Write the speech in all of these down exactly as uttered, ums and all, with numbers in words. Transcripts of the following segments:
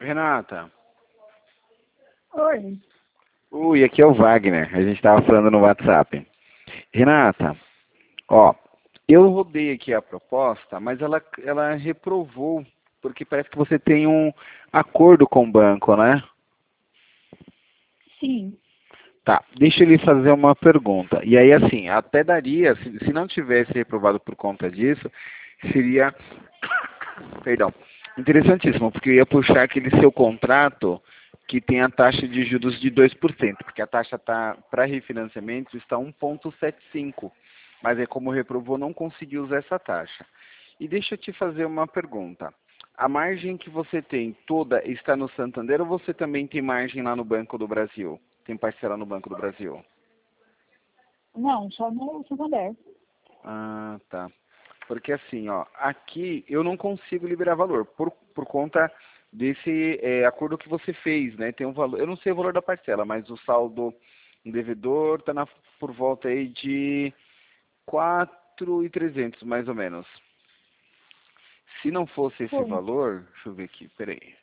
Renata. Oi. Ui, aqui é o Wagner. A gente estava falando no WhatsApp. Renata, ó, eu rodei aqui a proposta, mas ela, ela reprovou, porque parece que você tem um acordo com o banco, né? Sim. Tá, deixa eu lhe fazer uma pergunta. E aí, assim, até daria, se, se não tivesse reprovado por conta disso, seria, perdão, interessantíssimo, porque eu ia puxar aquele seu contrato que tem a taxa de juros de dois por cento, porque a taxa tá, para refinanciamento está um vírgula setenta e cinco, mas é como reprovou, não conseguiu usar essa taxa. E deixa eu te fazer uma pergunta. A margem que você tem toda está no Santander ou você também tem margem lá no Banco do Brasil? Tem parcela no Banco do Brasil? Não, só no Santander. Ah, tá. Porque assim, ó, aqui eu não consigo liberar valor por, por conta desse é, acordo que você fez, né? Tem um valor, eu não sei o valor da parcela, mas o saldo devedor está na por volta aí de quatro mil e trezentos, mais ou menos. Se não fosse esse Sim. valor, deixa eu ver aqui, peraí.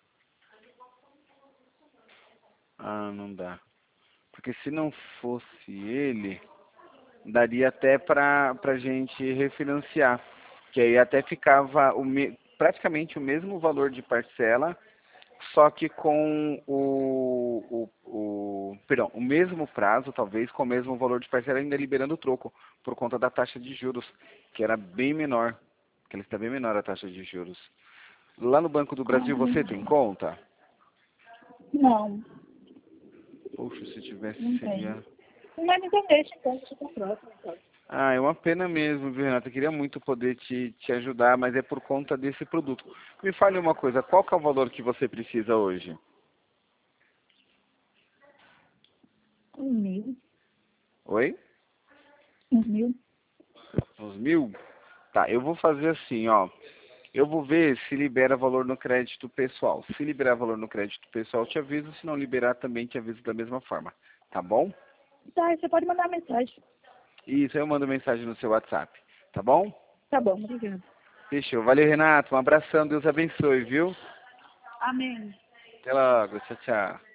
Ah, não dá. Porque se não fosse ele, daria até para a gente refinanciar. Que aí até ficava o me, praticamente o mesmo valor de parcela, só que com o, o, o, perdão, o mesmo prazo, talvez, com o mesmo valor de parcela, ainda liberando o troco, por conta da taxa de juros, que era bem menor, que ela está bem menor a taxa de juros. Lá no Banco do Brasil você tem conta? Não, Poxa, se tivesse não tem. seria... Mas então deixa, então, deixa com próximo. Então. Ah, é uma pena mesmo, viu, Renata? Eu queria muito poder te, te ajudar, mas é por conta desse produto. Me fale uma coisa, qual que é o valor que você precisa hoje? Um mil. Oi? Um mil. Uns mil? Tá, eu vou fazer assim, ó. Eu vou ver se libera valor no crédito pessoal. Se liberar valor no crédito pessoal, eu te aviso. Se não liberar, também te aviso da mesma forma. Tá bom? Tá, você pode mandar mensagem. Isso, eu mando mensagem no seu WhatsApp. Tá bom? Tá bom, obrigada. Fechou. Valeu, Renato. Um abração. Deus abençoe, viu? Amém. Até logo. Tchau, tchau.